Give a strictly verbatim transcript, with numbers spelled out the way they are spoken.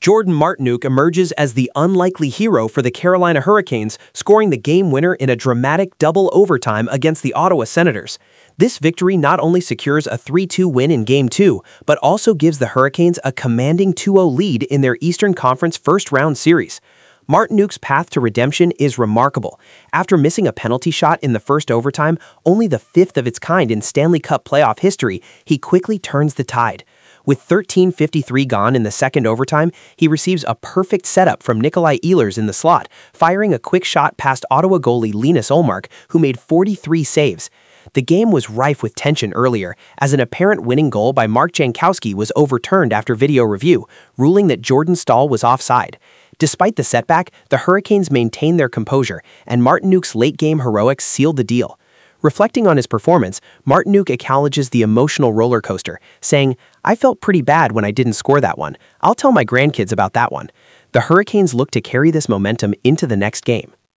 Jordan Martinook emerges as the unlikely hero for the Carolina Hurricanes, scoring the game winner in a dramatic double overtime against the Ottawa Senators. This victory not only secures a three two win in Game two, but also gives the Hurricanes a commanding two oh lead in their Eastern Conference first-round series. Martinook's path to redemption is remarkable. After missing a penalty shot in the first overtime, only the fifth of its kind in Stanley Cup playoff history, he quickly turns the tide. With thirteen fifty-three gone in the second overtime, he receives a perfect setup from Nikolai Ehlers in the slot, firing a quick shot past Ottawa goalie Linus Ullmark, who made forty-three saves. The game was rife with tension earlier, as an apparent winning goal by Mark Jankowski was overturned after video review, ruling that Jordan Staal was offside. Despite the setback, the Hurricanes maintained their composure, and Martinook's late-game heroics sealed the deal. Reflecting on his performance, Martinook acknowledges the emotional roller coaster, saying, "I felt pretty bad when I didn't score that one. I'll tell my grandkids about that one." The Hurricanes look to carry this momentum into the next game.